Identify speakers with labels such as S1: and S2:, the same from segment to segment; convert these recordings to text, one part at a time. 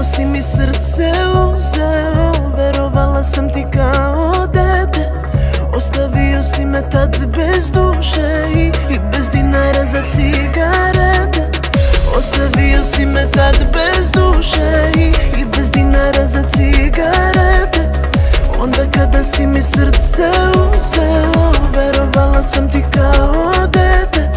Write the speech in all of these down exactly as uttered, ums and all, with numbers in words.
S1: Davno si mi srce uzeo, verovala sam ti kao dete. Ostavio si me tad bez duše i, i bez dinara za cigarete. Ostavio si me tad bez duše i, i bez dinara za cigarete. Onda kada si mi srce uzeo, verovala sam ti kao dete.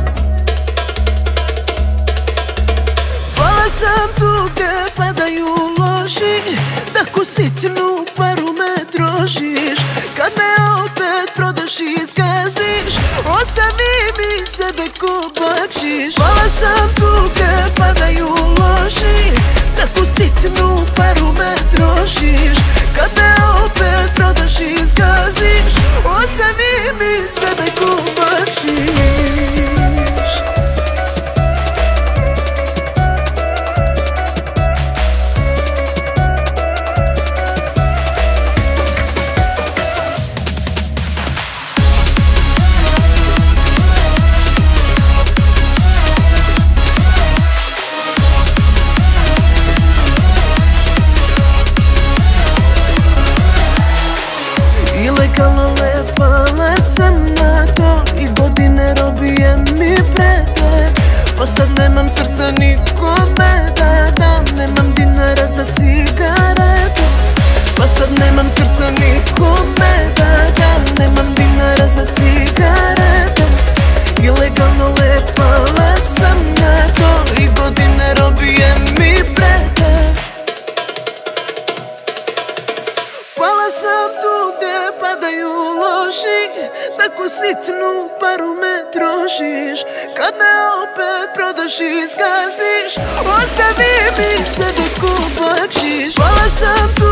S1: Vala sam tu gde padaju loži, da ko sitnu paru me trošiš. Kad me opet prodaš i zgaziš, ostavi mi sebe ko bakšiš. Vala sam tu gde padaju loži, da ko sitnu paru me trošiš. Kad me opet prodaš i zgaziš, ostavi mi sebe ko bakšiš. Ilegalno lepala sam na to i godine robije mi prete. Pa sad nemam srca nikome da dam, nemam dinara za cigaretu. Pa sad nemam srca nikome da dam, nemam dinara za cigaretu. Ilegalno lepala sam na to i godine robije mi prete. Pala sam tu gde padaju loži, tako sitnu paru me trošiš. Kad me opet prodaš i zgaziš, ostavi mi sebe ko bakšiš. Pala sam tu